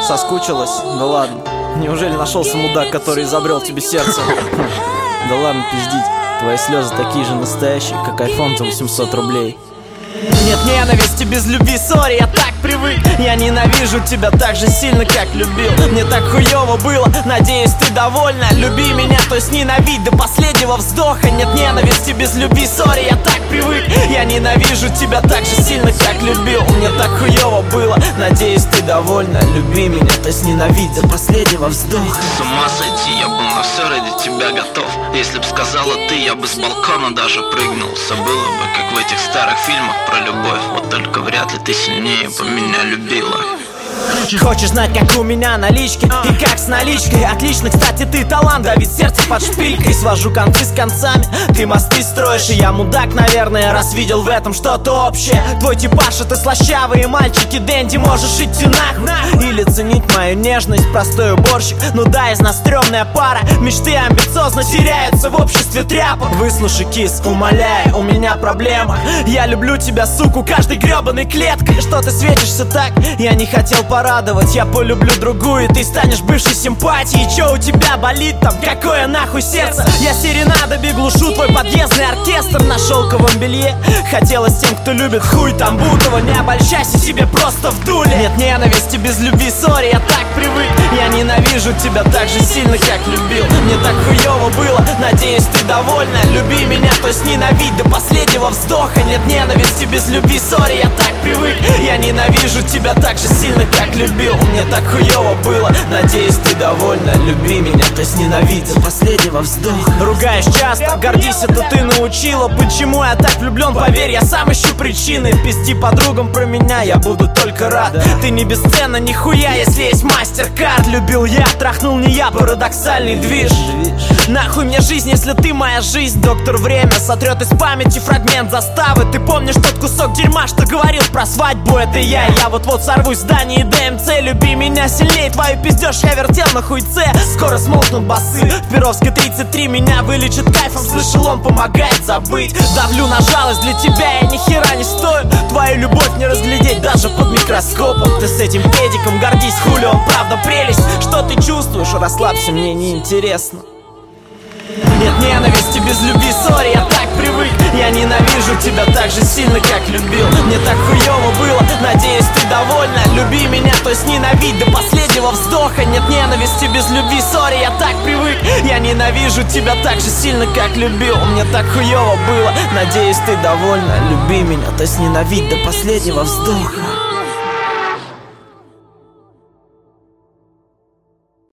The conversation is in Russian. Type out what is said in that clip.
Соскучилась? Да ладно. Неужели нашелся мудак, который изобрел тебе сердце? Да ладно пиздить. Твои слезы такие же настоящие, как айфон за 800 рублей. Нет ненависти без любви, сори, я так привык. Я ненавижу тебя так же сильно, как любил. Мне так хуёво было, надеюсь, ты довольна. Люби меня, то есть ненавидь до последнего вздоха. Нет ненависти без любви, сори, я так привык. Я ненавижу тебя так же сильно, как любил. Мне так хуёво было, надеюсь, ты довольна. Люби меня, то есть ненавидь до последнего вздоха. С ума сойти, я был на все ради тебя готов. Если б сказала ты, я бы с балкона даже прыгнул. Все было бы, как в этих старых фильмах про любовь. Вот только вряд ли ты сильнее бы меня любила. Хочешь знать, как у меня налички и как с наличкой? Отлично, кстати, ты талант, давит сердце под шпилькой. Свожу концы с концами, ты мосты строишь. И я мудак, наверное, раз видел в этом что-то общее. Твой типаж — это слащавые мальчики Дэнди, можешь идти нахуй. Или ценить мою нежность, простой уборщик. Ну да, из нас стрёмная пара. Мечты амбициозно теряются в обществе тряпок. Выслушай, кис, умоляю, у меня проблема. Я люблю тебя, суку, каждой грёбаной клеткой. Что ты светишься так? Я не хотел порадовать. Я полюблю другую, ты станешь бывшей симпатией. Чё у тебя болит там? Какое нахуй сердце? Я серенадами глушу твой подъездный оркестр на шелковом белье. Хотелось тем, кто любит хуй там Бутова. Не обольщайся, себе просто вдули. Нет ненависти без любви, сори, я так привык. Я ненавижу тебя так же сильно, как любил. Мне так хуёво было, надеюсь, ты довольна. Люби меня, то есть ненавидь до последнего вздоха. Нет ненависти без любви, сори, я так привык. Я ненавижу тебя так же сильно, как любил. Мне так хуёво было, надеюсь, ты довольна. Люби меня, то есть ненавидь до последнего вздоха. Ругаешь часто, гордись, это ты научила. Почему я так влюблен, поверь, я сам ищу причины. Пизди подругам про меня, я буду только рад. Ты не бесценна нихуя, если есть мастер-карт. Любил я, трахнул не я, парадоксальный движ. Нахуй мне жизнь, если ты моя жизнь. Доктор время сотрет из памяти фрагмент заставы. Ты помнишь тот кусок дерьма, что говорил про свадьбу? Это я вот-вот сорвусь в здании ДМЦ. Люби меня сильнее, твою пиздёж я вертел на хуйце. Скоро смолкнут басы, в Перовской 33 меня вылечит кайфом. Слышал, он помогает забыть. Давлю на жалость, для тебя я ни хера не стою. Твою любовь не разглядеть даже под микроскопом. Ты с этим педиком гордись, хули он правда прелесть. Что ты чувствуешь? Расслабься, мне неинтересно. Нет ненависти без любви, сори, я так привык. Я ненавижу тебя так же сильно, как любил. Мне так хуёво было, надеюсь, ты довольна. Люби меня, то есть ненавидь до последнего вздоха. Нет ненависти без любви, сори, я так привык. Я ненавижу тебя так же сильно, как любил. Мне так хуёво было, надеюсь, ты довольна. Люби меня, то есть ненавидь до последнего вздоха.